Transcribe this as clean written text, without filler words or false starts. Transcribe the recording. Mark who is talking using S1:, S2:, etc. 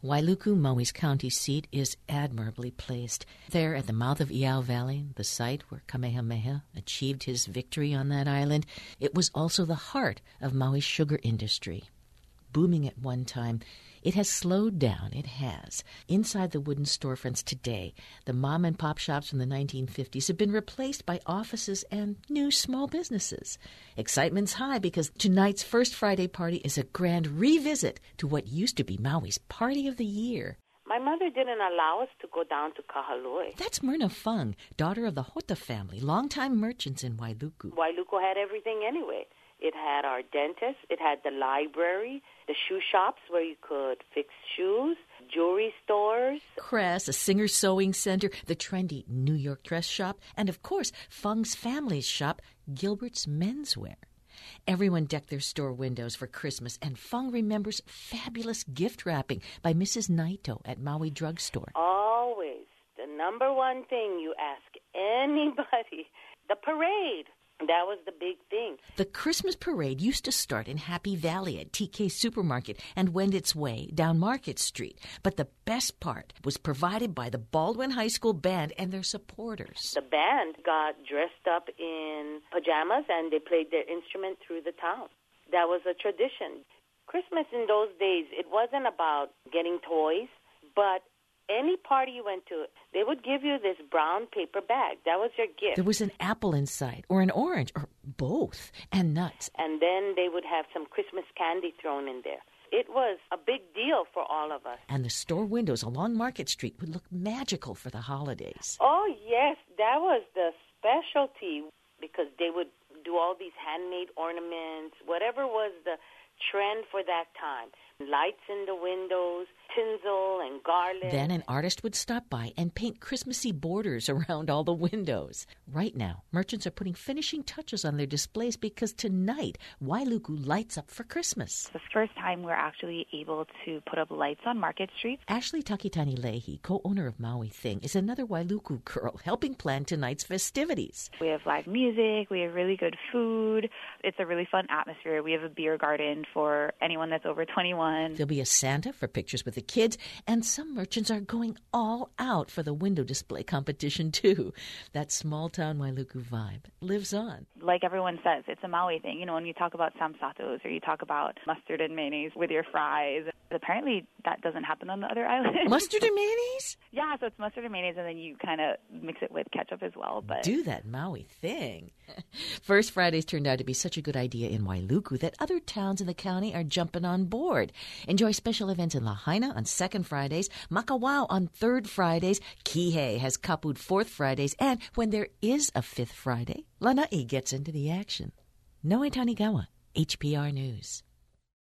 S1: Wailuku, Maui's county seat, is admirably placed. There at the mouth of Iao Valley, the site where Kamehameha achieved his victory on that island, it was also the heart of Maui's sugar industry. Booming at one time, it has slowed down, it has. Inside the wooden storefronts today, the mom-and-pop shops from the 1950s have been replaced by offices and new small businesses. Excitement's high because tonight's First Friday party is a grand revisit to what used to be Maui's Party of the Year.
S2: My mother didn't allow us to go down to Kahului.
S1: That's Myrna Fung, daughter of the Hota family, longtime merchants in Wailuku.
S2: Wailuku had everything anyway. It had our dentist, it had the library, the shoe shops where you could fix shoes, jewelry stores.
S1: Cress, a Singer sewing center, the trendy New York dress shop, and of course, Fung's family's shop, Gilbert's Menswear. Everyone decked their store windows for Christmas, and Fung remembers fabulous gift wrapping by Mrs. Naito at Maui Drugstore.
S2: Always. The number one thing you ask anybody, the parade. That was the big thing.
S1: The Christmas parade used to start in Happy Valley at TK Supermarket and wend its way down Market Street. But the best part was provided by the Baldwin High School Band and their supporters.
S2: The band got dressed up in pajamas and they played their instrument through the town. That was a tradition. Christmas in those days, it wasn't about getting toys, but any party you went to, they would give you this brown paper bag. That was your gift.
S1: There was an apple inside, or an orange, or both, and nuts.
S2: And then they would have some Christmas candy thrown in there. It was a big deal for all of us.
S1: And the store windows along Market Street would look magical for the holidays.
S2: Oh, yes, that was the specialty because they would do all these handmade ornaments, whatever was the trend for that time. Lights in the windows, tinsel and garland.
S1: Then an artist would stop by and paint Christmassy borders around all the windows. Right now, merchants are putting finishing touches on their displays because tonight, Wailuku lights up for Christmas.
S3: The first time we're actually able to put up lights on Market Street.
S1: Ashley Takitani Leahy, co-owner of Maui Thing, is another Wailuku girl helping plan tonight's festivities.
S3: We have live music, we have really good food. It's a really fun atmosphere. We have a beer garden for anyone that's over 21.
S1: There'll be a Santa for pictures with the kids, and some merchants are going all out for the window display competition, too. That small-town Wailuku vibe lives on.
S3: Like everyone says, it's a Maui thing. You know, when you talk about samsatos or you talk about mustard and mayonnaise with your fries, apparently that doesn't happen on the other islands.
S1: Mustard and mayonnaise?
S3: Yeah, so it's mustard and mayonnaise, and then you kind of mix it with ketchup as well. But
S1: do that Maui thing. First Fridays turned out to be such a good idea in Wailuku that other towns in the county are jumping on board. Enjoy special events in Lahaina on second Fridays, Makawao on third Fridays, Kihei has Kaput fourth Fridays, and when there is a fifth Friday, Lanai gets into the action. Noe Tanigawa, HPR News.